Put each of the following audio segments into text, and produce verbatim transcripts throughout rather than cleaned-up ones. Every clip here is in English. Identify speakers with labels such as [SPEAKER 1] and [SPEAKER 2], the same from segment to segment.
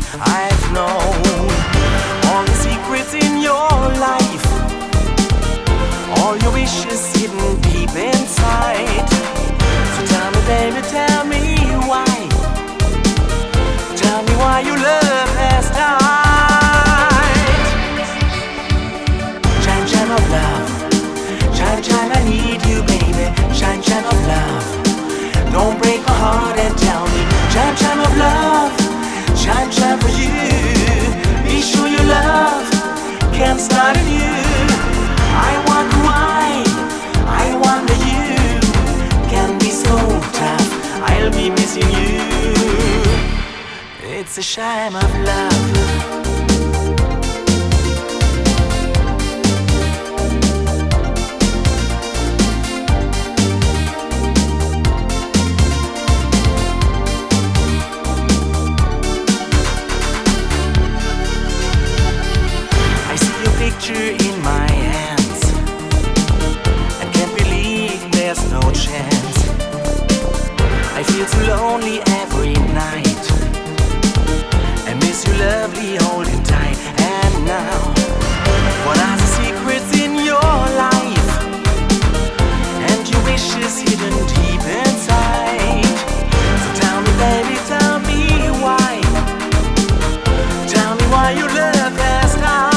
[SPEAKER 1] I've known all the secrets in your life, all your wishes hidden deep inside. So tell me, baby, tell me why. Tell me why your love has died. Shine, shine of love. Shine, shine, I need you, baby. Shine, shine of love. Don't break my heart and tell me. Shine, shine of love. Shine, shine for you. Be sure your love can't start anew. I wonder why, I wonder you can be so tough. I'll be missing you. It's a shame of love. In my hands, and can't believe there's no chance. I feel so lonely every night. I miss you, lovely, holding tight. And now, what are the secrets in your life, and your wishes hidden deep inside? So tell me, baby, tell me why. Tell me why your love has died.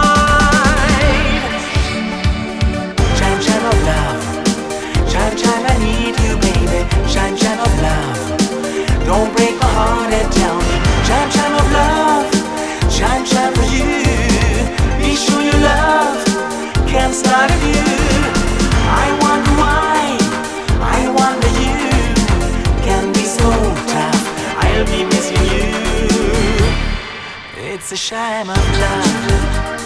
[SPEAKER 1] Shine, shine, I need you, baby. Shine, shine of love. Don't break my heart and tell me. Shine, shine of love. Shine, shine for you. Be sure your love can't start anew. I wonder why, I wonder you can be so tough. I'll be missing you. It's a shame of love.